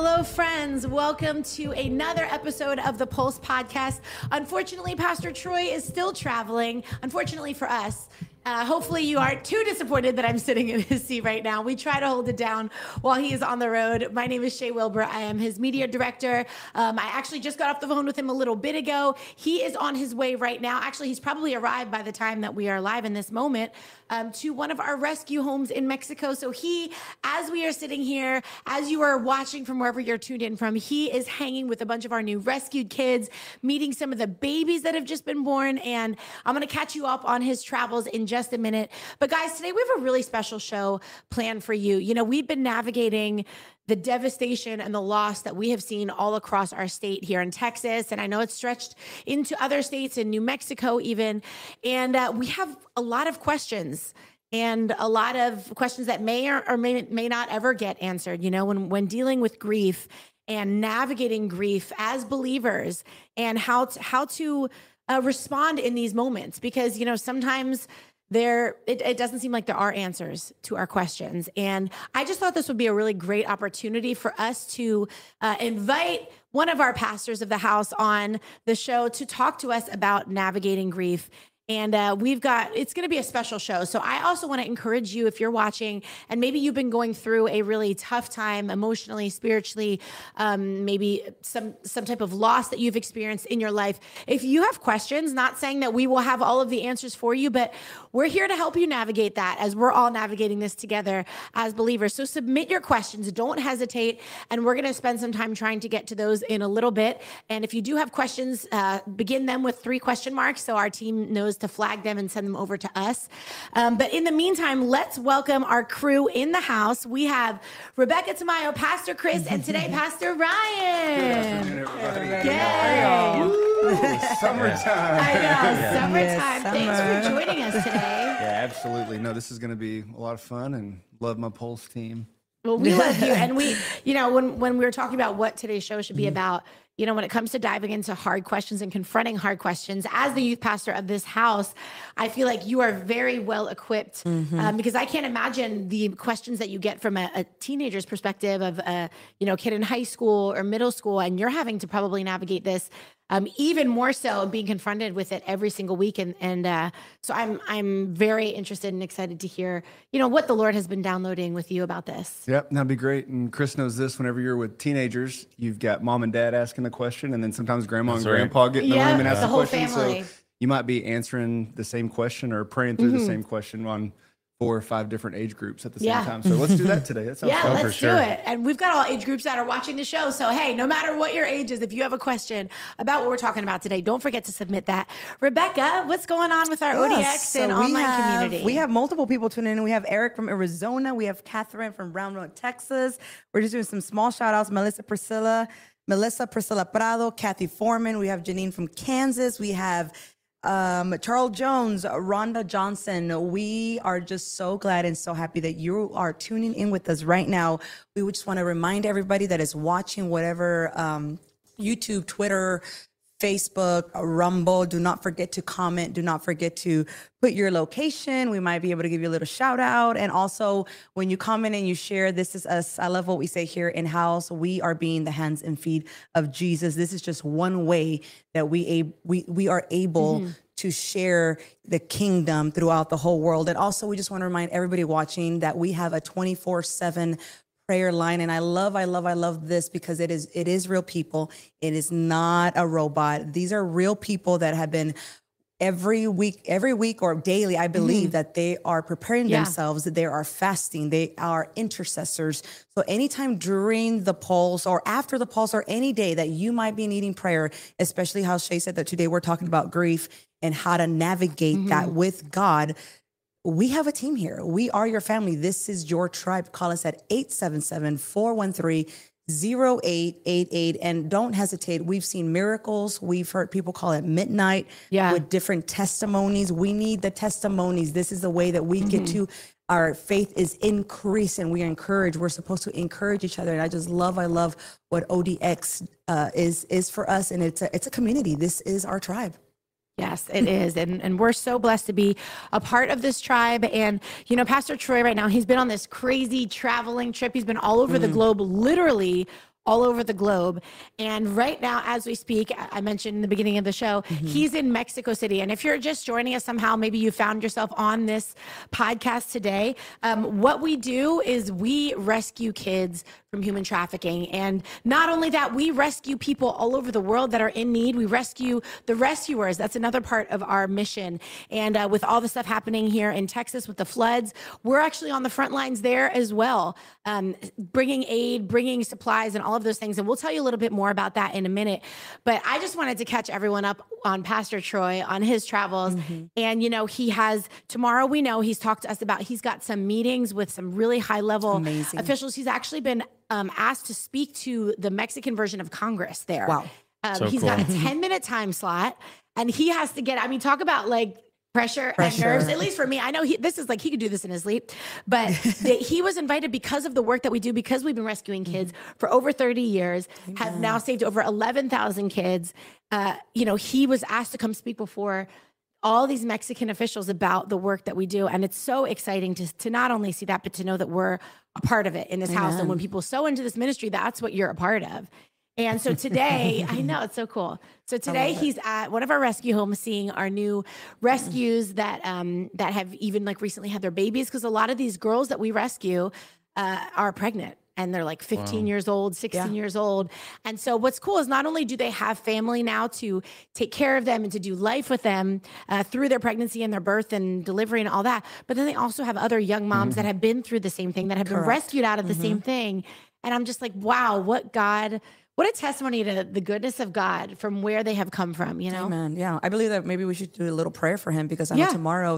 Hello, friends. Welcome to another episode of the Pulse Podcast. Unfortunately, Pastor Troy is still traveling. Unfortunately for us. Hopefully you aren't too disappointed that I'm sitting in his seat right now. We try to hold it down while he is on the road. My name is Shay Wilbur. I am his media director. I actually just got off the phone with him a little bit ago. He is on his way right now. Actually, he's probably arrived by the time that we are live in this moment to one of our rescue homes in Mexico. So he, as we are sitting here, as you are watching from wherever you're tuned in from, he is hanging with a bunch of our new rescued kids, meeting some of the babies that have just been born. And I'm going to catch you up on his travels in just a minute. But guys, today we have a really special show planned for you. You know, we've been navigating the devastation and the loss that we have seen all across our state here in Texas. And I know it's stretched into other states in New Mexico even. And we have a lot of questions and a lot of questions that may or may not ever get answered. You know, when dealing with grief and navigating grief as believers and how to respond in these moments, because, you know, sometimes it doesn't seem like there are answers to our questions. And I just thought this would be a really great opportunity for us to invite one of our pastors of the house on the show to talk to us about navigating grief. And it's going to be a special show. So I also want to encourage you, if you're watching and maybe you've been going through a really tough time emotionally, spiritually, maybe some type of loss that you've experienced in your life. If you have questions, not saying that we will have all of the answers for you, but we're here to help you navigate that as we're all navigating this together as believers. So submit your questions. Don't hesitate. And we're going to spend some time trying to get to those in a little bit. And if you do have questions, begin them with 3 question marks so our team knows to flag them and send them over to us. But in the meantime, let's welcome our crew in the house. We have Rebecca Tamayo, Pastor Chris, and today, Pastor Ryan. Yay! Summertime. I know, summertime. Thanks for joining us today. Yeah, absolutely. No, this is going to be a lot of fun, and love my Pulse team. Well, we love you. And we, you know, when we were talking about what today's show should be about, you know, when it comes to diving into hard questions and confronting hard questions, as the youth pastor of this house, I feel like you are very well equipped because I can't imagine the questions that you get from a teenager's perspective of a, you know, kid in high school or middle school, and you're having to probably navigate this even more so, being confronted with it every single week. And so I'm very interested and excited to hear, you know, what the Lord has been downloading with you about this. Yep, that'd be great. And Chris knows this, whenever you're with teenagers, you've got mom and dad asking the question, and then sometimes grandma and grandpa get in the room and ask the question. Family. So you might be answering the same question or praying through the same question on 4 or 5 different age groups at the same time. So let's do that today. That sounds fun. Let's do it. And we've got all age groups that are watching the show. So, hey, no matter what your age is, if you have a question about what we're talking about today, don't forget to submit that. Rebecca, what's going on with our ODX and online community? We have multiple people tuning in. We have Eric from Arizona. We have Catherine from Brown Road, Texas. We're just doing some small shout outs. Melissa Priscilla Prado, Kathy Foreman. We have Janine from Kansas. We have Charles Jones, Rhonda Johnson. We are just so glad and so happy that you are tuning in with us right now. We would just want to remind everybody that is watching whatever YouTube, Twitter, Facebook, Rumble. Do not forget to comment. Do not forget to put your location. We might be able to give you a little shout out. And also, when you comment and you share, this is us. I love what we say here in house. We are being the hands and feet of Jesus. This is just one way that we are able to share the kingdom throughout the whole world. And also, we just want to remind everybody watching that we have a 24/7 prayer line. And I love this because it is real people. It is not a robot. These are real people that have been every week or daily, I believe that they are preparing themselves, that they are fasting, they are intercessors. So anytime during the pulse or after the pulse or any day that you might be needing prayer, especially how Shay said that today we're talking about grief and how to navigate that with God, we have a team here. We are your family. This is your tribe. Call us at 877-413-0888. And don't hesitate. We've seen miracles. We've heard people call it midnight with different testimonies. We need the testimonies. This is the way that we get to, our faith is increased and we are encouraged. We're supposed to encourage each other. And I love what ODX is for us. And it's a community. This is our tribe. Yes, it is. And we're so blessed to be a part of this tribe. And, you know, Pastor Troy right now, he's been on this crazy traveling trip. He's been all over the globe, literally all over the globe. And right now, as we speak, I mentioned in the beginning of the show, he's in Mexico City. And if you're just joining us somehow, maybe you found yourself on this podcast today, what we do is we rescue kids from human trafficking. And not only that, we rescue people all over the world that are in need. We rescue the rescuers. That's another part of our mission. And with all the stuff happening here in Texas with the floods, we're actually on the front lines there as well, bringing aid, bringing supplies, and all of those things. And we'll tell you a little bit more about that in a minute. But I just wanted to catch everyone up on Pastor Troy, on his travels. And, you know, he has, tomorrow we know he's talked to us about, he's got some meetings with some really high level officials. He's actually been asked to speak to the Mexican version of Congress there. Wow. He's got a 10-minute time slot, and he has to get, I mean, talk about like pressure and nerves, at least for me. I know this is like, he could do this in his sleep, but he was invited because of the work that we do, because we've been rescuing kids for over 30 years, have now saved over 11,000 kids. You know, he was asked to come speak before all these Mexican officials about the work that we do. And it's so exciting to not only see that, but to know that we're a part of it in this house. And when people sow into this ministry, that's what you're a part of. And so today, I know it's so cool. So today he's at one of our rescue homes, seeing our new rescues that have even like recently had their babies. Cause a lot of these girls that we rescue are pregnant. And they're like 15 years old, 16 years old. And so what's cool is not only do they have family now to take care of them and to do life with them through their pregnancy and their birth and delivery and all that, but then they also have other young moms that have been through the same thing, that have been rescued out of the same thing. And I'm just like, wow, what a testimony to the goodness of God from where they have come from, you know? Amen. Yeah. I believe that maybe we should do a little prayer for him, because I know tomorrow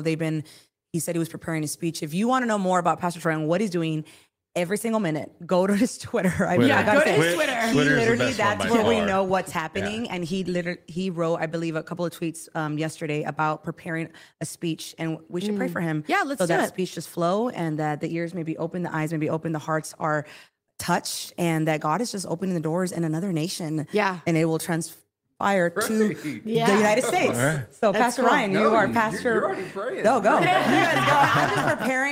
he said he was preparing a speech. If you want to know more about Pastor Troy and what he's doing, every single minute, go to his Twitter. Go to his Twitter. He literally, that's where we know what's happening. And he wrote, I believe, a couple of tweets yesterday about preparing a speech, and we should pray for him. Yeah, let's so do that it. speech just flow, and that the ears may be open, the eyes may be open, the hearts are touched, and that God is just opening the doors in another nation. Yeah. And it will transpire to the United States. So Pastor cool. Ryan, you are pastor. You're already praying. No, go. You guys go. I'm just preparing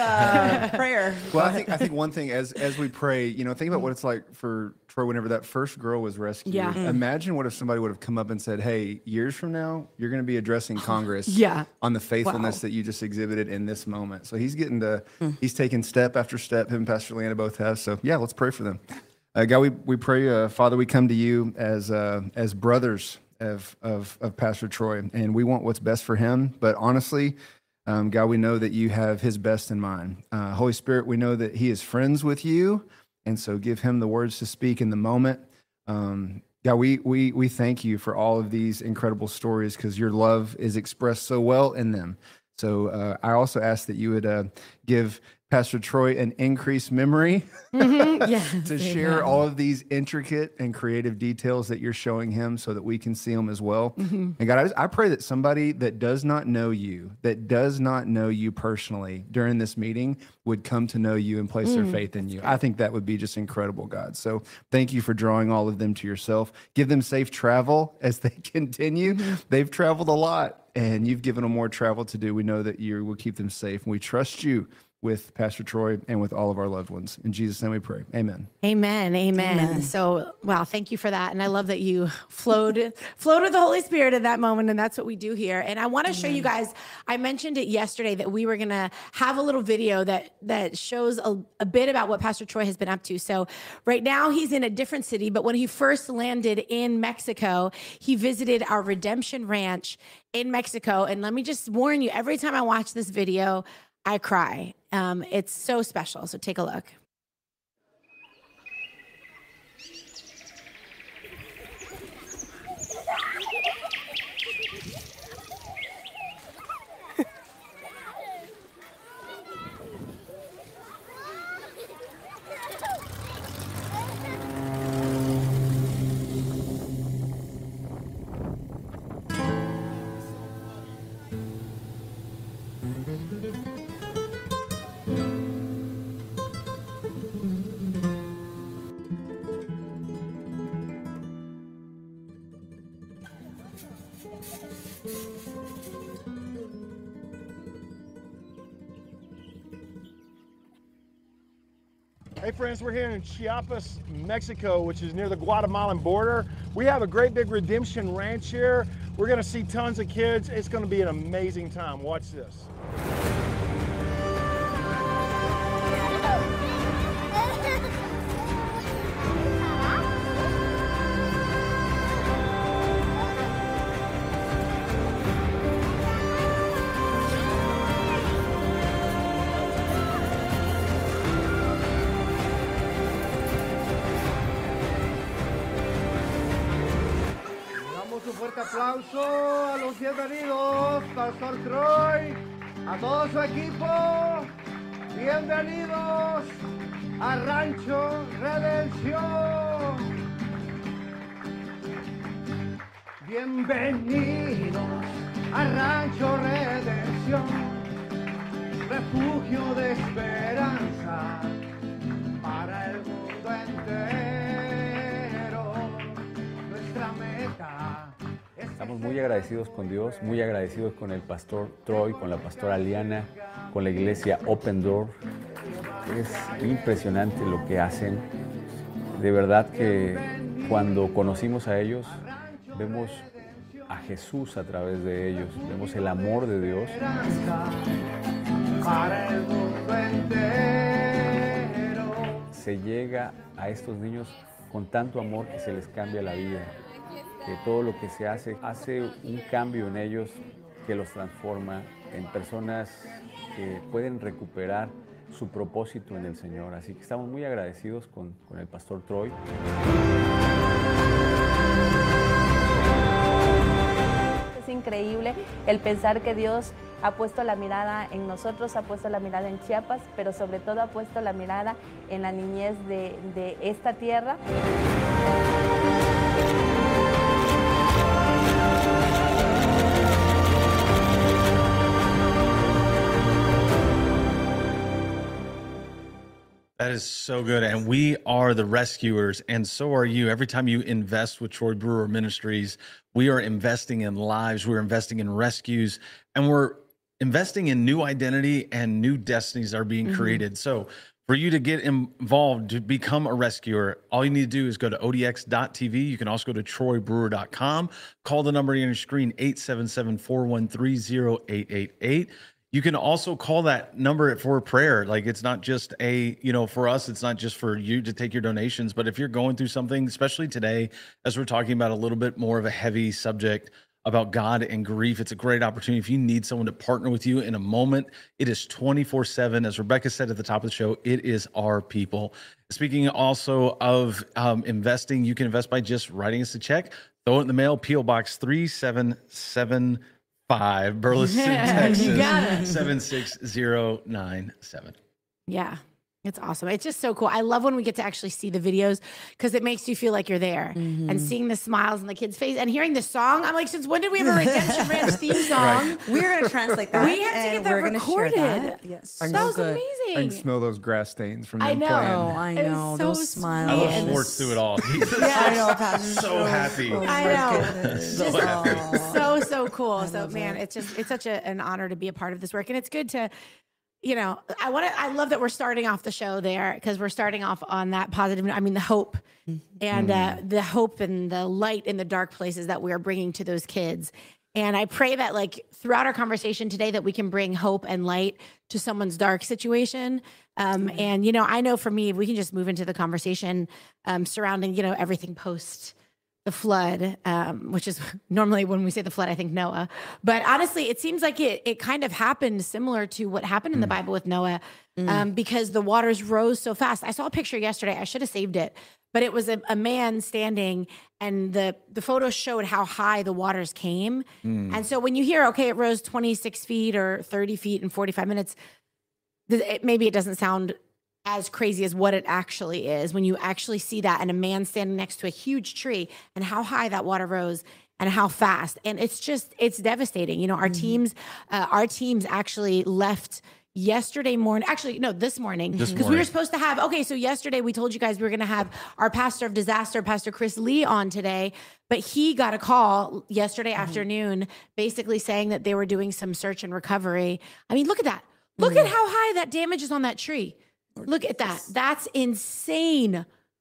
the prayer. Well, I think one thing as we pray, you know, think about what it's like for Troy whenever that first girl was rescued. Yeah. Imagine what if somebody would have come up and said, "Hey, years from now, you're going to be addressing Congress on the faithfulness that you just exhibited in this moment." So he's getting to, he's taking step after step. Him and Pastor Leanna both have. So yeah, let's pray for them. God, we pray, Father, we come to you as brothers of Pastor Troy, and we want what's best for him. But honestly, God, we know that you have his best in mind. Holy Spirit, we know that he is friends with you, and so give him the words to speak in the moment. God, we thank you for all of these incredible stories, because your love is expressed so well in them. So I also ask that you would give Pastor Troy an increased memory to share all of these intricate and creative details that you're showing him, so that we can see them as well. And God, I pray that somebody that does not know you personally during this meeting would come to know you and place their faith in you. I think that would be just incredible, God. So thank you for drawing all of them to yourself. Give them safe travel as they continue. They've traveled a lot, and you've given them more travel to do. We know that you will keep them safe, and we trust you with Pastor Troy and with all of our loved ones. In Jesus' name we pray. Amen. Amen. So, wow, thank you for that. And I love that you flowed with the Holy Spirit at that moment. And that's what we do here. And I want to show you guys, I mentioned it yesterday that we were going to have a little video that shows a bit about what Pastor Troy has been up to. So right now he's in a different city, but when he first landed in Mexico, he visited our Redemption Ranch in Mexico. And let me just warn you, every time I watch this video, I cry. It's so special. So take a look. Hey friends, we're here in Chiapas, Mexico, which is near the Guatemalan border. We have a great big redemption ranch here. We're gonna see tons of kids. It's gonna be an amazing time. Watch this. Aplauso a los bienvenidos, Pastor Troy, a todo su equipo. Bienvenidos a Rancho Redención. Bienvenidos a Rancho Redención, refugio de esperanza para el mundo entero. Nuestra meta. Estamos muy agradecidos con Dios, muy agradecidos con el pastor Troy, con la pastora Liana, con la iglesia Open Door. Es impresionante lo que hacen. De verdad que cuando conocimos a ellos, vemos a Jesús a través de ellos, vemos el amor de Dios. Se llega a estos niños con tanto amor que se les cambia la vida. Que todo lo que se hace un cambio en ellos que los transforma en personas que pueden recuperar su propósito en el Señor. Así que estamos muy agradecidos con el pastor Troy. Es increíble el pensar que Dios ha puesto la mirada en nosotros, ha puesto la mirada en Chiapas, pero sobre todo ha puesto la mirada en la niñez de esta tierra. That is so good. And we are the rescuers, and so are you. Every time you invest with Troy Brewer Ministries, we are investing in lives, we're investing in rescues, and we're investing in new identity and new destinies are being created. So for you to get involved, to become a rescuer, all you need to do is go to odx.tv. You can also go to troybrewer.com. Call the number on your screen, 877-413-0888. You can also call that number for prayer. Like, it's not just for us, it's not just for you to take your donations, but if you're going through something, especially today, as we're talking about a little bit more of a heavy subject about God and grief, it's a great opportunity. If you need someone to partner with you in a moment, it is 24/7. As Rebecca said at the top of the show, it is our people. Speaking also of investing, you can invest by just writing us a check, throw it in the mail, P.O. Box 3775, Burleson, Texas, 76097. Yeah. It's awesome. It's just so cool. I love when we get to actually see the videos because it makes you feel like you're there and seeing the smiles on the kids' face and hearing the song. I'm like, since when did we have a Redemption Ranch theme song? Right. We're going to translate that. We have to get that recorded. That. Yes. That was amazing. I can smell those grass stains from them I know. playing. Oh, I know. So those smiles. I love Schwartz through it all. I know, Pastor. So happy. I know. So happy. So cool. So man, it's such an honor to be a part of this work. And it's good to, I love that we're starting off the show there because we're starting off on that positive. I mean, the hope and the hope and the light in the dark places that we are bringing to those kids. And I pray that throughout our conversation today that we can bring hope and light to someone's dark situation. And, I know for me, if we can just move into the conversation surrounding, everything post the flood, which is normally when we say the flood, I think Noah. But honestly, it seems like it kind of happened similar to what happened in the Bible with Noah because the waters rose so fast. I saw a picture yesterday. I should have saved it. But it was a man standing and the photo showed how high the waters came. And so when you hear, okay, it rose 26 feet or 30 feet in 45 minutes, maybe it doesn't sound as crazy as what it actually is when you actually see that and a man standing next to a huge tree and how high that water rose and how fast. And it's devastating. Our teams actually left yesterday morning, this morning, because we were supposed to have, so yesterday we told you guys we were going to have our pastor of disaster, Pastor Chris Lee, on today, but he got a call yesterday afternoon, basically saying that they were doing some search and recovery. I mean, look at that. Look at how high that damage is on that tree. Look at that. That's insane.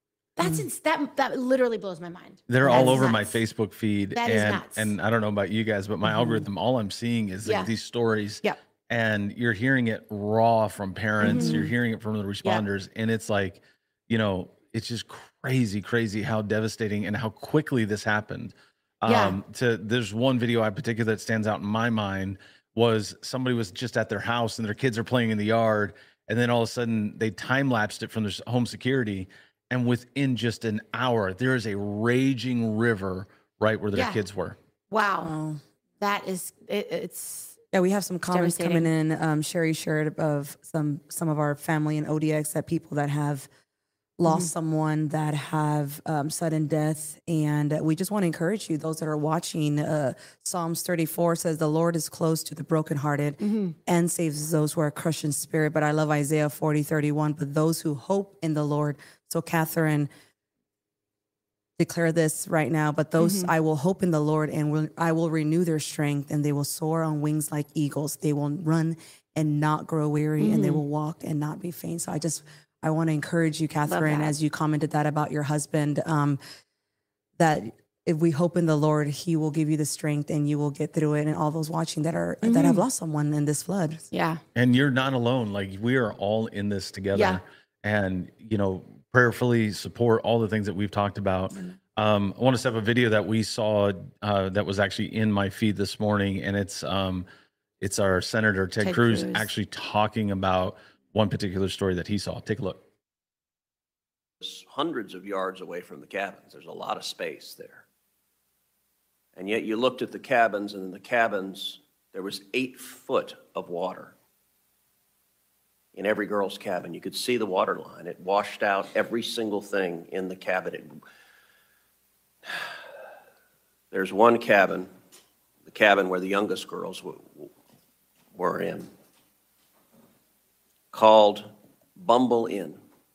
That literally blows my mind. They're all over my Facebook feed. That is nuts. And I don't know about you guys, but my algorithm, all I'm seeing is like these stories. Yeah. And you're hearing it raw from parents. You're hearing it from the responders. And it's like, you know, it's just crazy how devastating and how quickly this happened. There's one video in particular that stands out in my mind was somebody was just at their house and their kids are playing in the yard. And then all of a sudden they time lapsed it from their home security. And within just an hour, there is a raging river right where their kids were. Wow. That is, it's. Yeah, we have some comments coming in. Sherry shared of some of our family in ODX that people that have lost someone, that have sudden death. And we just want to encourage you, those that are watching, Psalms 34 says, the Lord is close to the brokenhearted and saves those who are crushed in spirit. But I love Isaiah 40:31, but those who hope in the Lord. So Catherine, declare this right now, but those I will hope in the Lord and I will renew their strength, and they will soar on wings like eagles. They will run and not grow weary, and they will walk and not be faint. So I want to encourage you, Catherine, as you commented that about your husband, that if we hope in the Lord, he will give you the strength and you will get through it. And all those watching that have lost someone in this flood. Yeah. And you're not alone. Like, we are all in this together. Yeah. And, you know, prayerfully support all the things that we've talked about. I want to set up a video that we saw that was actually in my feed this morning. And it's our Senator Ted Cruz actually talking about one particular story that he saw. Take a look. Hundreds of yards away from the cabins. There's a lot of space there. And yet you looked at the cabins, and in the cabins, there was 8 foot of water. In every girl's cabin, you could see the water line. It washed out every single thing in the cabin. There's one cabin, the cabin where the youngest girls were in, called Bumble Inn.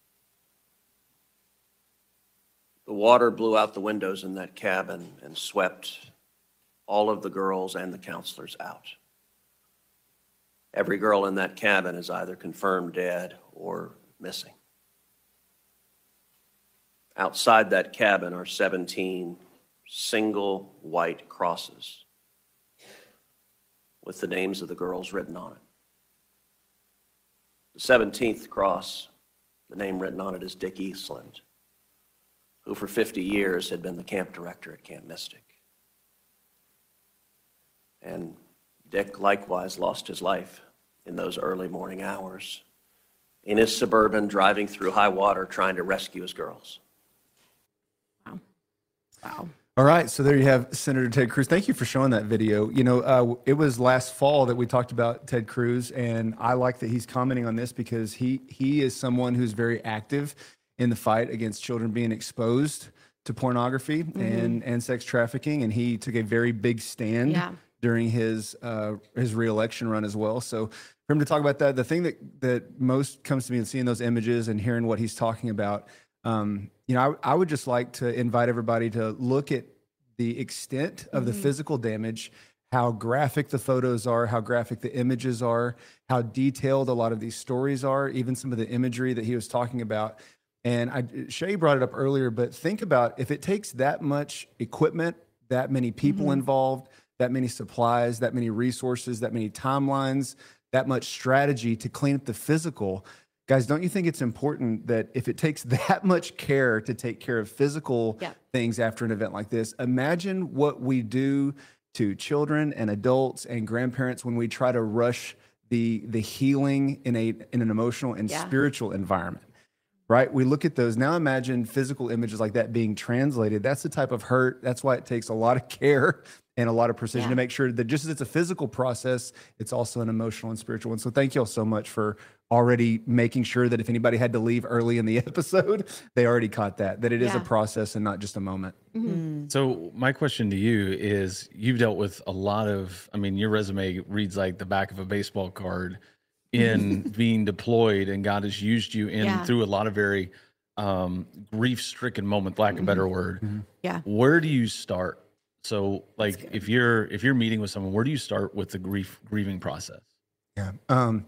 The water blew out the windows in that cabin and swept all of the girls and the counselors out. Every girl in that cabin is either confirmed dead or missing. Outside that cabin are 17 single white crosses with the names of the girls written on it. The 17th cross, the name written on it is Dick Eastland, who for 50 years had been the camp director at Camp Mystic. And Dick likewise lost his life in those early morning hours in his Suburban, driving through high water, trying to rescue his girls. Wow. All right, so there you have Senator Ted Cruz. Thank you for showing that video. You know, it was last fall that we talked about Ted Cruz, and I like that he's commenting on this because he is someone who's very active in the fight against children being exposed to pornography and sex trafficking, and he took a very big stand during his re-election run as well. So for him to talk about that, the thing that most comes to me in seeing those images and hearing what he's talking about, you know, I would just like to invite everybody to look at the extent of the physical damage, how graphic the photos are, how graphic the images are, how detailed a lot of these stories are, even some of the imagery that he was talking about. And Shay brought it up earlier, but think about if it takes that much equipment, that many people involved, that many supplies, that many resources, that many timelines, that much strategy to clean up the physical. Guys, don't you think it's important that if it takes that much care to take care of physical things after an event like this, imagine what we do to children and adults and grandparents when we try to rush the healing in an emotional and spiritual environment, right? We look at those. Now imagine physical images like that being translated. That's the type of hurt. That's why it takes a lot of care and a lot of precision to make sure that just as it's a physical process, it's also an emotional and spiritual one. So thank you all so much for already making sure that if anybody had to leave early in the episode, they already caught that it is a process and not just a moment. So my question to you is, you've dealt with a lot of, I mean, your resume reads like the back of a baseball card in being deployed, and God has used you through a lot of very grief-stricken moments, lack of a better word. Where do you start? So like if you're meeting with someone, where do you start with the grieving process? Yeah.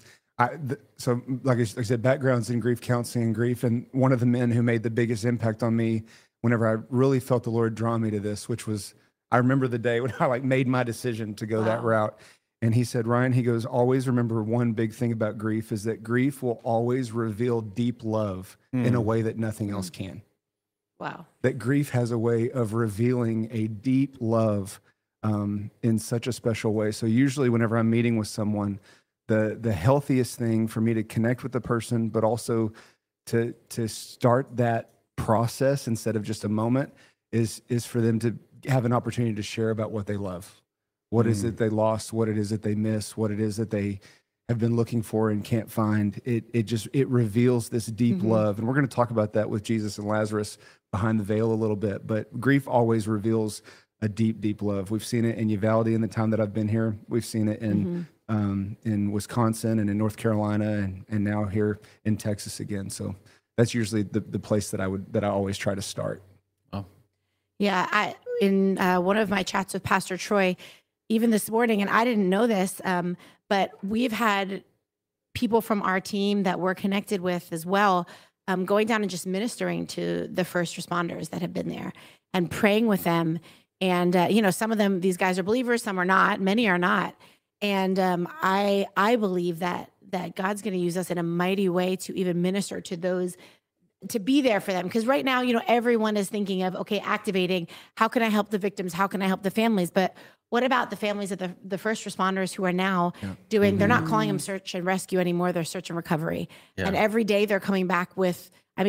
So like I said, backgrounds in grief counseling and grief. And one of the men who made the biggest impact on me whenever I really felt the Lord draw me to this, which was, I remember the day when I like made my decision to go that route. And he said, Ryan, he goes, always remember one big thing about grief is that grief will always reveal deep love in a way that nothing else can. Wow. That grief has a way of revealing a deep love in such a special way. So usually whenever I'm meeting with someone, the healthiest thing for me to connect with the person, but also to start that process instead of just a moment is for them to have an opportunity to share about what they love. What is it they lost? What it is that they miss? What it is that they have been looking for and can't find? It reveals this deep love. And we're going to talk about that with Jesus and Lazarus behind the veil a little bit. But grief always reveals a deep, deep love. We've seen it in Uvalde in the time that I've been here. We've seen it in Wisconsin and in North Carolina and now here in Texas again. So that's usually the place that I always try to start. Oh. Yeah, in one of my chats with Pastor Troy, even this morning, and I didn't know this, but we've had people from our team that we're connected with as well, going down and just ministering to the first responders that have been there and praying with them. And, some of them, these guys are believers, some are not, many are not. And I believe that God's going to use us in a mighty way to even minister to those, to be there for them. Because right now, everyone is thinking of, okay, activating, how can I help the victims? How can I help the families? But what about the families of the first responders who are now doing, they're not calling them search and rescue anymore, they're search and recovery. Yeah. And every day they're coming back with,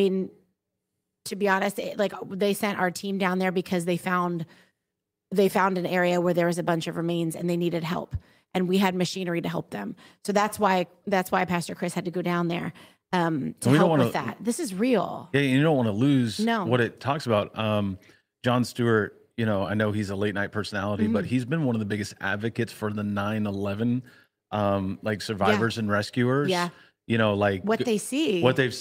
to be honest, they sent our team down there because they found an area where there was a bunch of remains and they needed help. And we had machinery to help them. So that's why Pastor Chris had to go down there to help with that. This is real. Yeah, you don't want to lose what it talks about. Jon Stewart, I know he's a late night personality, but he's been one of the biggest advocates for the 9/11 survivors and rescuers. Yeah. What they see,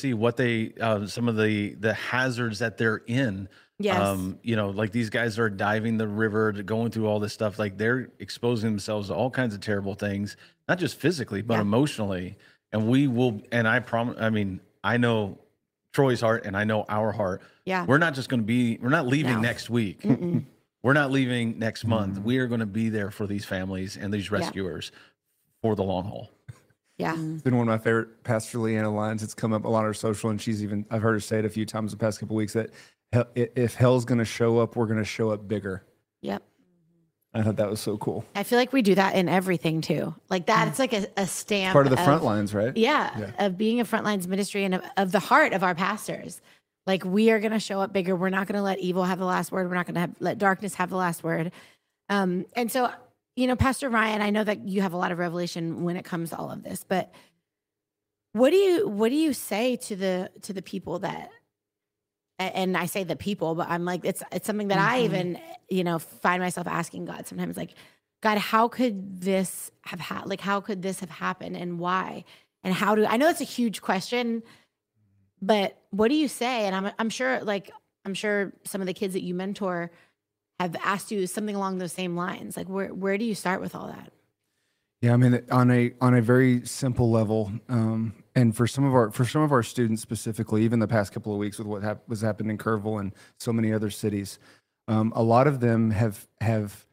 some of the hazards that they're in. Yes. These guys are diving the river, going through all this stuff. Like they're exposing themselves to all kinds of terrible things, not just physically, but emotionally. And we will, and I promise, I know Troy's heart and I know our heart. Yeah. We're not leaving next week. Mm-mm. We're not leaving next month. We are going to be there for these families and these rescuers for the long haul. Yeah. It's been one of my favorite Pastor Leanna lines. It's come up a lot on her social, and I've heard her say it a few times the past couple of weeks that if hell's going to show up, we're going to show up bigger. Yep. I thought that was so cool. I feel like we do that in everything too. Like that, it's like a stamp. It's part of the front lines, right? Yeah, of being a frontlines ministry and of the heart of our pastors. Like we are going to show up bigger. We're not going to let evil have the last word. We're not going to let darkness have the last word. And so, Pastor Ryan, I know that you have a lot of revelation when it comes to all of this, but what do you say to the people that, and I say the people, but I'm like, it's something that I even, find myself asking God sometimes, like, God, how could this have how could this have happened and why? And I know it's a huge question, but what do you say? And I'm sure some of the kids that you mentor have asked you something along those same lines. Like, where do you start with all that? Yeah, on a very simple level, and for some of our students specifically, even the past couple of weeks with what was happened in Kerrville and so many other cities, a lot of them have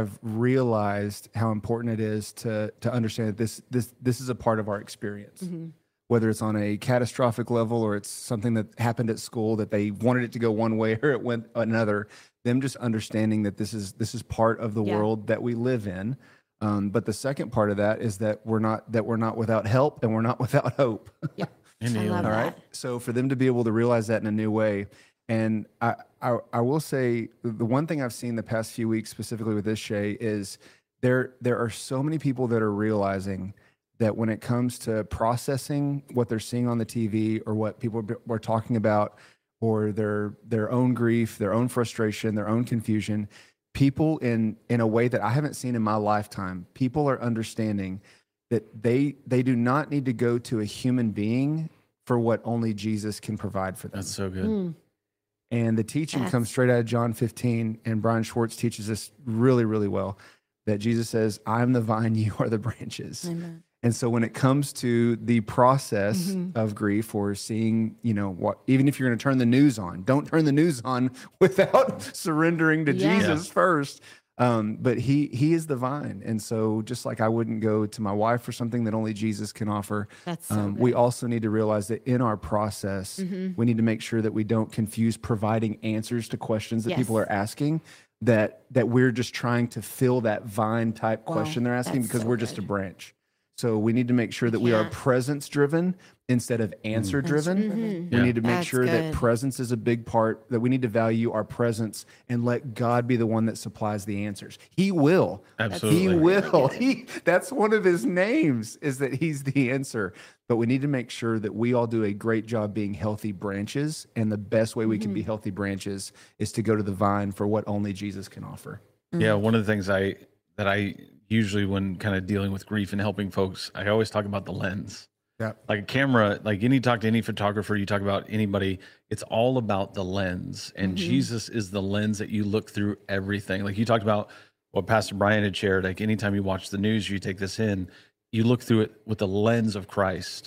realized how important it is to understand that this is a part of our experience. Whether it's on a catastrophic level or it's something that happened at school that they wanted it to go one way or it went another, them just understanding that this is part of the world that we live in. But the second part of that is that we're not without help and we're not without hope. Yeah, I love all right. So for them to be able to realize that in a new way, and I will say the one thing I've seen the past few weeks specifically with this, Shay, is there are so many people that are realizing that when it comes to processing what they're seeing on the TV or what people are talking about, or their own grief, their own frustration, their own confusion, people in a way that I haven't seen in my lifetime, people are understanding that they do not need to go to a human being for what only Jesus can provide for them. That's so good. And the teaching comes straight out of John 15, and Brian Schwartz teaches this really, really well, that Jesus says, I'm the vine, you are the branches. Amen. And so when it comes to the process of grief or seeing, even if you're going to turn the news on, don't turn the news on without surrendering to Jesus first. But he is the vine. And so just like I wouldn't go to my wife for something that only Jesus can offer, we also need to realize that in our process, we need to make sure that we don't confuse providing answers to questions that people are asking, that we're just trying to fill that vine type question they're asking because we're just a branch. So we need to make sure that we are presence driven instead of answer driven. We need to make sure that presence is a big part, that we need to value our presence and let God be the one that supplies the answers. He will. Absolutely. He will. That's one of his names, is that he's the answer. But we need to make sure that we all do a great job being healthy branches. And the best way we can be healthy branches is to go to the vine for what only Jesus can offer. Yeah. One of the things that I usually, when kind of dealing with grief and helping folks, I always talk about the lens. Yeah. Like a camera, like talk to any photographer, you talk about anybody, it's all about the lens. And Jesus is the lens that you look through everything. Like you talked about what Pastor Brian had shared, like anytime you watch the news, you take this in, you look through it with the lens of Christ.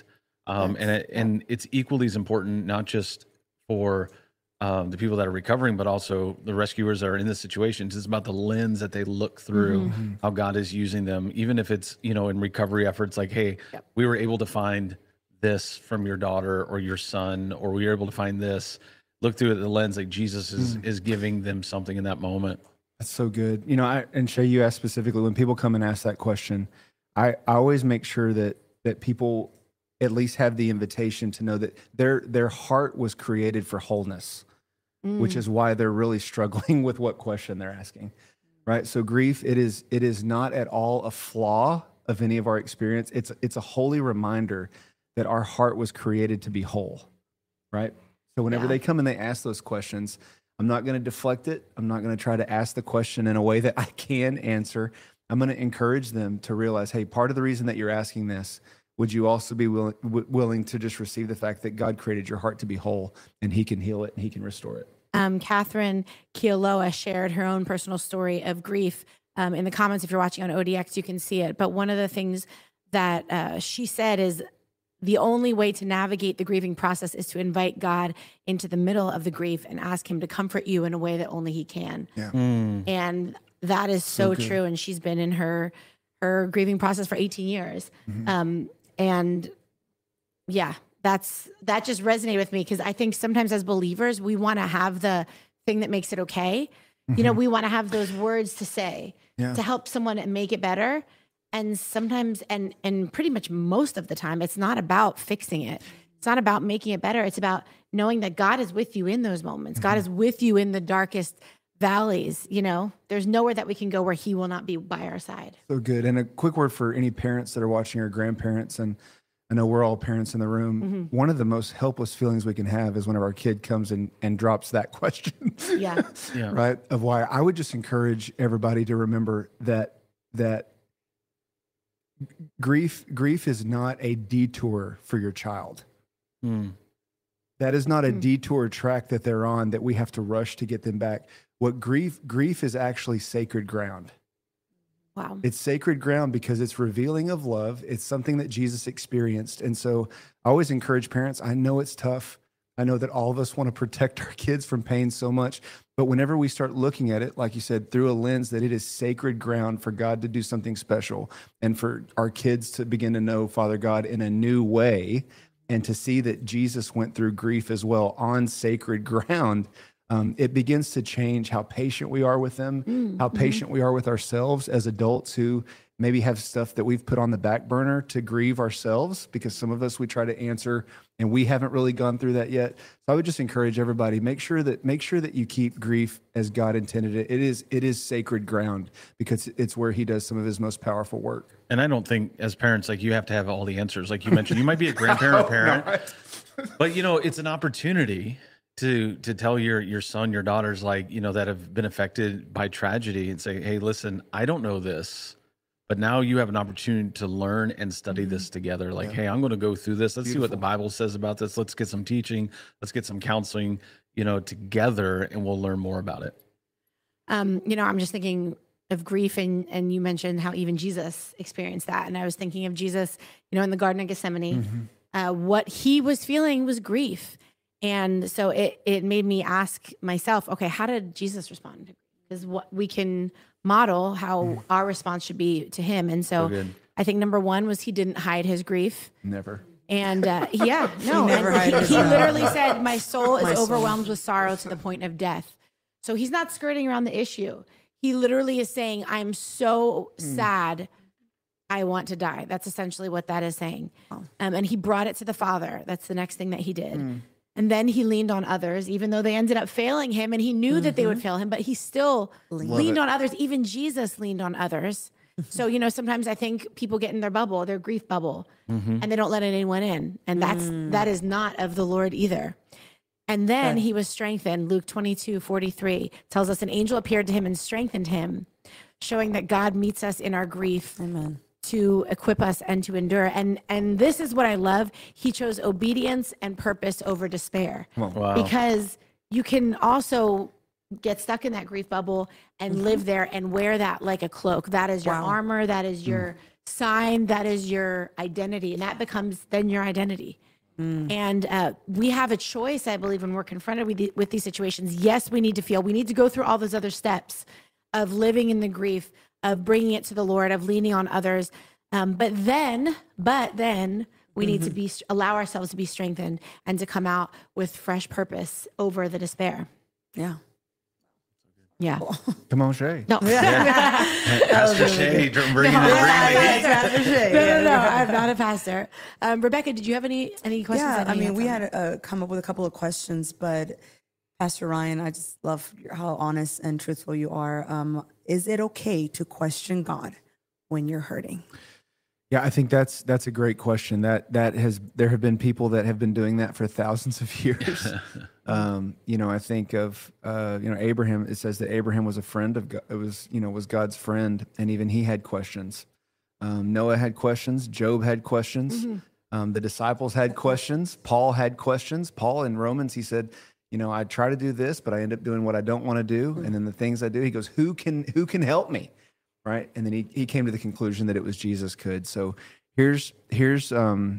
And it's equally as important, not just for the people that are recovering, but also the rescuers that are in this situation. It's about the lens that they look through, how God is using them, even if it's, in recovery efforts, like, hey, we were able to find this from your daughter or your son, or we were able to find this. Look through the lens, like Jesus is giving them something in that moment. That's so good. And Shay, you asked specifically, when people come and ask that question, I always make sure that people at least have the invitation to know that their heart was created for wholeness, which is why they're really struggling with what question they're asking, right? So grief, it is not at all a flaw of any of our experience. It's a holy reminder that our heart was created to be whole, right? So whenever they come and they ask those questions, I'm not going to deflect it. I'm not going to try to ask the question in a way that I can answer. I'm going to encourage them to realize, hey, part of the reason that you're asking this, would you also be willing to just receive the fact that God created your heart to be whole and he can heal it and he can restore it? Catherine Kialoa shared her own personal story of grief in the comments. If you're watching on ODX, you can see it. But one of the things that she said is the only way to navigate the grieving process is to invite God into the middle of the grief and ask him to comfort you in a way that only he can. Yeah. And that is so true. And she's been in her grieving process for 18 years. And yeah, that just resonated with me, because I think sometimes as believers, we want to have the thing that makes it okay. We want to have those words to say to help someone and make it better. And sometimes, and pretty much most of the time, it's not about fixing it. It's not about making it better. It's about knowing that God is with you in those moments. God is with you in the darkest valleys. There's nowhere that we can go where he will not be by our side. So good. And a quick word for any parents that are watching, or grandparents, and I know we're all parents in the room. One of the most helpless feelings we can have is whenever our kid comes and drops that question. Right? Of why. I would just encourage everybody to remember that grief is not a detour for your child. That is not a detour track that they're on that we have to rush to get them back. What grief is actually sacred ground. Wow. It's sacred ground because it's revealing of love. It's something that Jesus experienced. And so I always encourage parents. I know it's tough. I know that all of us want to protect our kids from pain so much, but whenever we start looking at it, like you said, through a lens that it is sacred ground for God to do something special and for our kids to begin to know Father God in a new way, and to see that Jesus went through grief as well on sacred ground, it begins to change how patient we are with them, how patient we are with ourselves as adults who maybe have stuff that we've put on the back burner to grieve ourselves, because some of us, we try to answer and we haven't really gone through that yet. So I would just encourage everybody, make sure that you keep grief as God intended it. It is sacred ground, because it's where he does some of his most powerful work. And I don't think as parents, like, you have to have all the answers. Like you mentioned, you might be a grandparent or parent, but it's an opportunity to tell your son, your daughters, like, that have been affected by tragedy, and say, hey, listen, I don't know this, but now you have an opportunity to learn and study this together. Like, hey, I'm going to go through this. Let's see what the Bible says about this. Let's get some teaching. Let's get some counseling, together, and we'll learn more about it. I'm just thinking, of grief, and you mentioned how even Jesus experienced that. And I was thinking of Jesus, in the Garden of Gethsemane, what he was feeling was grief. And so it made me ask myself, okay, how did Jesus respond? Because what we can model how our response should be to him. And so I think number one was he didn't hide his grief. Never. And he literally said, my soul is overwhelmed with sorrow to the point of death. So he's not skirting around the issue. He literally is saying, I'm so sad, I want to die. That's essentially what that is saying. And he brought it to the Father. That's the next thing that he did. And then he leaned on others, even though they ended up failing him, and he knew that they would fail him, but he still leaned on others. Even Jesus leaned on others. So, sometimes I think people get in their bubble, their grief bubble, and they don't let anyone in. And that is not of the Lord either. And then he was strengthened. Luke 22:43 tells us an angel appeared to him and strengthened him, showing that God meets us in our grief. Amen. To equip us and to endure. And this is what I love. He chose obedience and purpose over despair. Wow. Because you can also get stuck in that grief bubble and live there and wear that like a cloak. That is your armor. That is your sign. That is your identity. And that becomes then your identity. And we have a choice, I believe, when we're confronted with these situations. Yes, we need to feel. We need to go through all those other steps of living in the grief, of bringing it to the Lord, of leaning on others. But then we need to allow ourselves to be strengthened and to come out with fresh purpose over the despair. Yeah. Yeah. Come on, Shay. No. Pastor Shay, bringing the No, I'm not a pastor. Rebecca, did you have any questions? Yeah, we had come up with a couple of questions, but Pastor Ryan, I just love how honest and truthful you are. Is it okay to question God when you're hurting? Yeah, I think that's a great question. There have been people that have been doing that for thousands of years. I think of Abraham. It says that Abraham was a friend of God. It was God's friend, and even he had questions. Noah had questions. Job had questions. The disciples had questions. Paul had questions. Paul in Romans, he said, I try to do this, but I end up doing what I don't want to do. And then the things I do, he goes, who can help me? Right. And then he came to the conclusion that it was Jesus could. So here's based on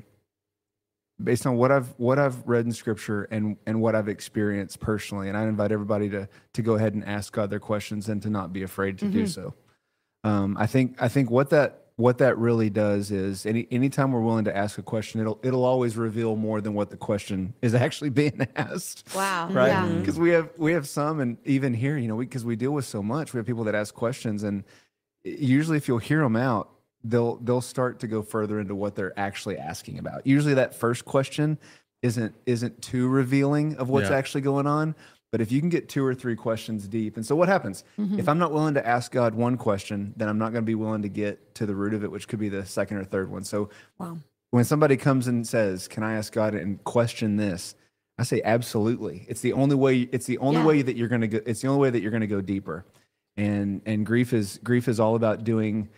what I've read in scripture and what I've experienced personally. And I invite everybody to go ahead and ask God their questions and to not be afraid to do so. I think what that really does is anytime we're willing to ask a question, it'll always reveal more than what the question is actually being asked. Wow. Right. Because we have some, and even here, because we deal with so much, we have people that ask questions, and usually if you'll hear them out, they'll start to go further into what they're actually asking about. Usually that first question isn't too revealing of what's actually going on. But if you can get 2 or 3 questions deep, and so what happens? If I'm not willing to ask God one question, then I'm not going to be willing to get to the root of it, which could be the second or third one. So when somebody comes and says, "Can I ask God and question this?" I say, absolutely. It's the only way. It's the only way that you're going to go. It's the only way that you're going to go deeper. And grief is all about doing.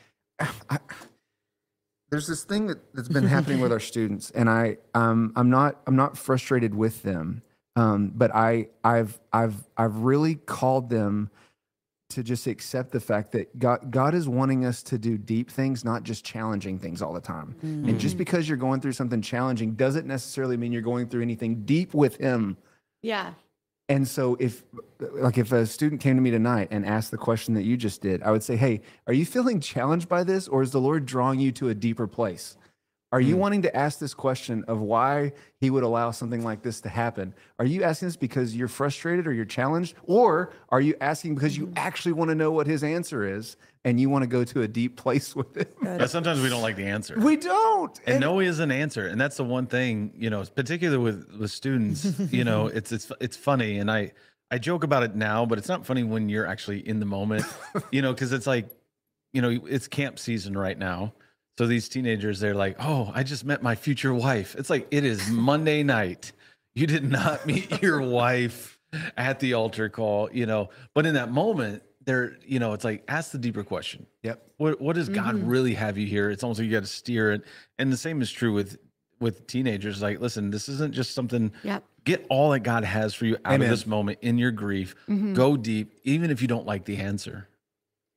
There's this thing that's been happening with our students, and I'm not frustrated with them. But I've really called them to just accept the fact that God is wanting us to do deep things, not just challenging things all the time. And just because you're going through something challenging doesn't necessarily mean you're going through anything deep with Him. Yeah. And so if a student came to me tonight and asked the question that you just did, I would say, hey, are you feeling challenged by this, or is the Lord drawing you to a deeper place? Are you wanting to ask this question of why He would allow something like this to happen? Are you asking this because you're frustrated or you're challenged? Or are you asking because you actually want to know what His answer is and you want to go to a deep place with it? But sometimes we don't like the answer. We don't. And no is an answer. And that's the one thing, particularly with students, it's funny. And I joke about it now, but it's not funny when you're actually in the moment, because it's like, it's camp season right now. So these teenagers, they're like, "Oh, I just met my future wife." It's like, it is Monday night. You did not meet your wife at the altar call, But in that moment, it's like, ask the deeper question. Yep. What does God really have you here? It's almost like you got to steer it. And the same is true with teenagers. Like, listen, this isn't just something. Yep. Get all that God has for you out of this moment in your grief. Go deep, even if you don't like the answer.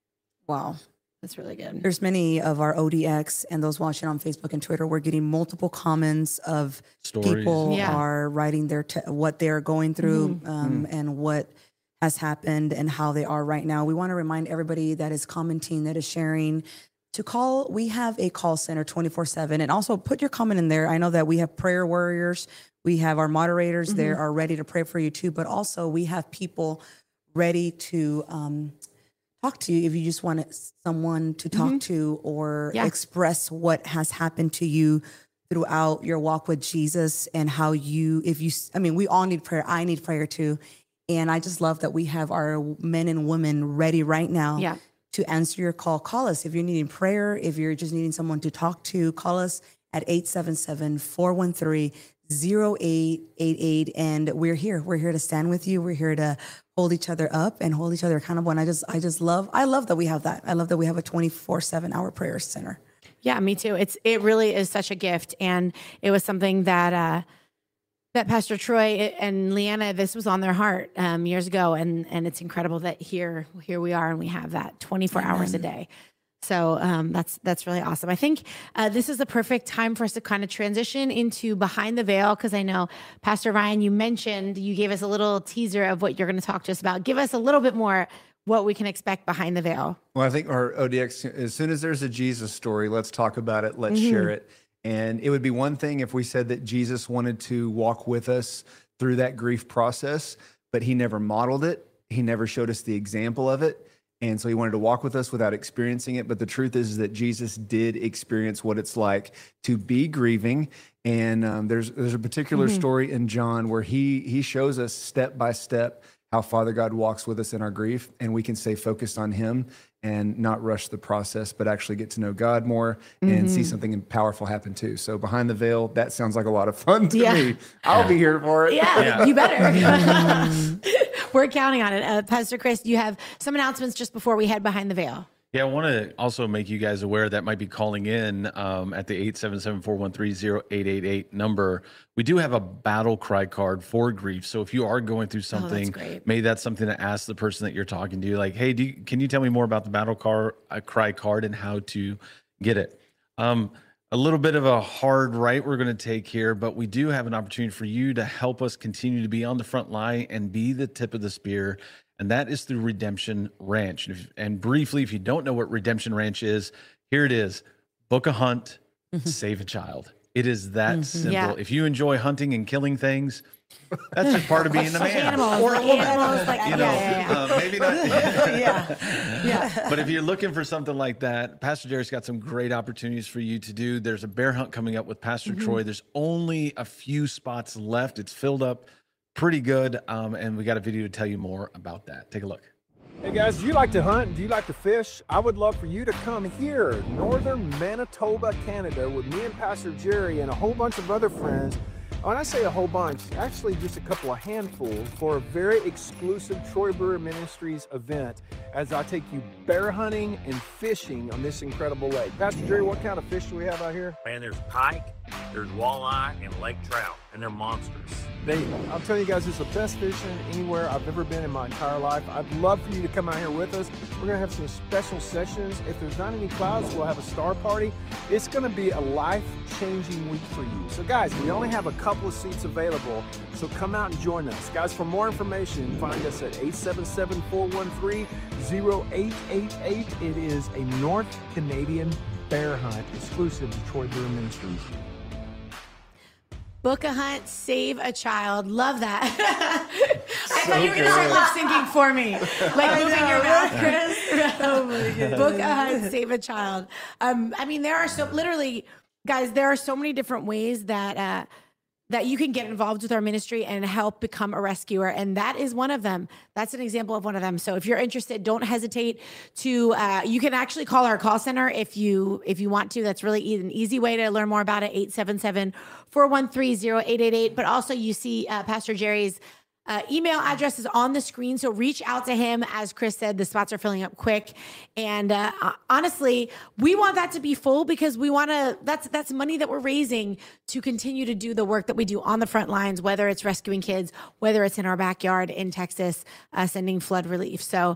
Wow. That's really good. There's many of our ODX and those watching on Facebook and Twitter. We're getting multiple comments of Stories. People are writing what they're going through and what has happened and how they are right now. We want to remind everybody that is commenting, that is sharing, to call. We have a call center 24/7, and also put your comment in there. I know that we have prayer warriors. We have our moderators there are ready to pray for you too, but also we have people ready to talk to you if you just want someone to talk to or express what has happened to you throughout your walk with Jesus and how we all need prayer. I need prayer too. And I just love that we have our men and women ready right now to answer your call. Call us if you're needing prayer, if you're just needing someone to talk to, call us at 877-413-0888. And we're here. We're here to stand with you. We're here to hold each other up and hold each other accountable. And I love that we have that. I love that we have a 24/7 hour prayer center. Yeah, me too. It really is such a gift. And it was something that Pastor Troy and Leanna, this was on their heart years ago. And it's incredible that here we are and we have that 24 hours a day. So that's really awesome. I think this is the perfect time for us to kind of transition into Behind the Veil, because I know, Pastor Ryan, you gave us a little teaser of what you're going to talk to us about. Give us a little bit more what we can expect behind the veil. Well, I think our ODX, as soon as there's a Jesus story, let's talk about it. Let's share it. And it would be one thing if we said that Jesus wanted to walk with us through that grief process, but he never modeled it. He never showed us the example of it. And so he wanted to walk with us without experiencing it. But the truth is that Jesus did experience what it's like to be grieving. And there's a particular story in John where he shows us step by step how Father God walks with us in our grief, and we can stay focused on him and not rush the process, but actually get to know God more and see something powerful happen too. So Behind the Veil, that sounds like a lot of fun to me. I'll be here for it. Yeah. You better. We're counting on it. Pastor Chris, you have some announcements just before we head behind the veil. Yeah, I want to also make you guys aware that might be calling in at the 877-413-0888 number. We do have a battle cry card for grief. So if you are going through something, maybe that's something to ask the person that you're talking to. Like, hey, can you tell me more about the battle cry card and how to get it? A little bit of a hard right we're going to take here, but we do have an opportunity for you to help us continue to be on the front line and be the tip of the spear. And that is through Redemption Ranch. And briefly, if you don't know what Redemption Ranch is, here it is. Book a hunt, save a child. It is that simple. Yeah. If you enjoy hunting and killing things, that's just part of being a man or a woman. Maybe not. But if you're looking for something like that, Pastor Jerry's got some great opportunities for you to do. There's a bear hunt coming up with Pastor Troy. There's only a few spots left. It's filled up pretty good, and we got a video to tell you more about that. Take a look. Hey guys, do you like to hunt? Do you like to fish? I would love for you to come here, northern Manitoba, Canada, with me and Pastor Jerry and a whole bunch of other friends. When I say a whole bunch, actually just a couple of handfuls for a very exclusive Troy Brewer Ministries event as I take you bear hunting and fishing on this incredible lake. Pastor Jerry, what kind of fish do we have out here? Man, there's pike, there's walleye, and lake trout, and they're monsters. I'm telling you guys, it's the best fishing anywhere I've ever been in my entire life. I'd love for you to come out here with us. We're going to have some special sessions. If there's not any clouds, we'll have a star party. It's going to be a life-changing week for you. So guys, we only have a couple of seats available, so come out and join us. Guys, for more information, find us at 877-413-0888. It is a North Canadian bear hunt exclusive to Troy Brewer Ministries. Book a hunt, save a child. Love that. I thought you were going to start lip syncing for me. Like moving your mouth, Chris. Oh my goodness. Book a hunt, save a child. I mean, there are so many different ways that you can get involved with our ministry and help become a rescuer. And that is one of them. That's an example of one of them. So if you're interested, don't hesitate to, you can actually call our call center if you want to. That's really an easy way to learn more about it, 877-413-0888. But also you see Pastor Jerry's email address is on the screen. So reach out to him. As Chris said, the spots are filling up quick. And honestly, we want that to be full because we want to, that's money that we're raising to continue to do the work that we do on the front lines, whether it's rescuing kids, whether it's in our backyard in Texas, sending flood relief. So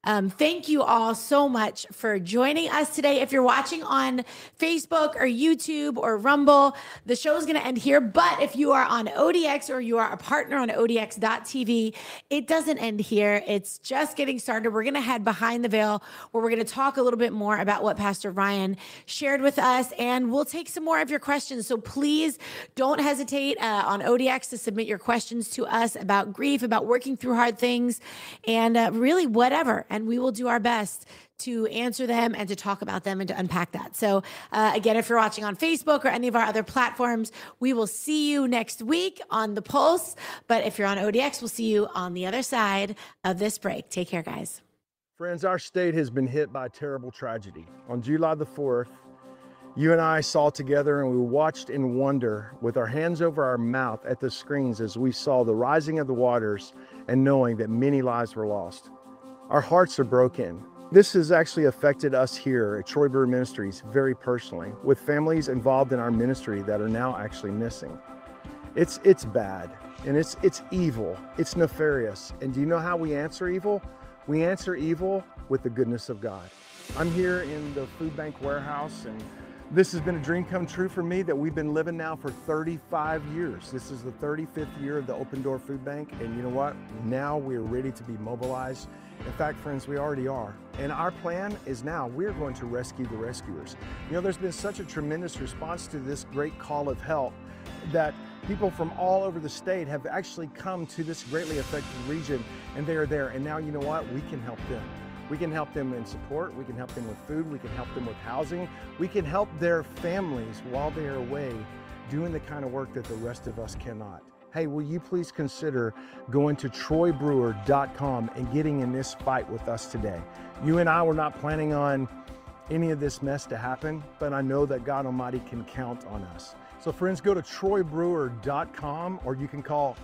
Thank you all so much for joining us today. If you're watching on Facebook or YouTube or Rumble, the show is going to end here. But if you are on ODX or you are a partner on ODX.TV, it doesn't end here. It's just getting started. We're going to head behind the veil where we're going to talk a little bit more about what Pastor Ryan shared with us, and we'll take some more of your questions. So please don't hesitate on ODX to submit your questions to us about grief, about working through hard things, and really whatever. And we will do our best to answer them and to talk about them and to unpack that. So again, if you're watching on Facebook or any of our other platforms, we will see you next week on The Pulse. But if you're on ODX, we'll see you on the other side of this break. Take care, guys. Friends, our state has been hit by a terrible tragedy. On July the 4th, you and I saw together and we watched in wonder with our hands over our mouth at the screens as we saw the rising of the waters and knowing that many lives were lost. Our hearts are broken. This has actually affected us here at Troy Brewer Ministries very personally, with families involved in our ministry that are now actually missing. It's bad, and it's evil, it's nefarious. And do you know how we answer evil? We answer evil with the goodness of God. I'm here in the food bank warehouse, and this has been a dream come true for me that we've been living now for 35 years. This is the 35th year of the Open Door Food Bank, and you know what? Now we're ready to be mobilized. In fact, friends, we already are. And our plan is now we're going to rescue the rescuers. You know, there's been such a tremendous response to this great call of help that people from all over the state have actually come to this greatly affected region, and they are there. And now, you know what? We can help them. We can help them in support. We can help them with food. We can help them with housing. We can help their families while they are away doing the kind of work that the rest of us cannot. Hey, will you please consider going to TroyBrewer.com and getting in this fight with us today? You and I were not planning on any of this mess to happen, but I know that God Almighty can count on us. So friends, go to TroyBrewer.com, or you can call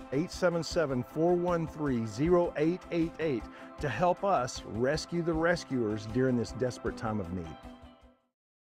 877-413-0888 to help us rescue the rescuers during this desperate time of need.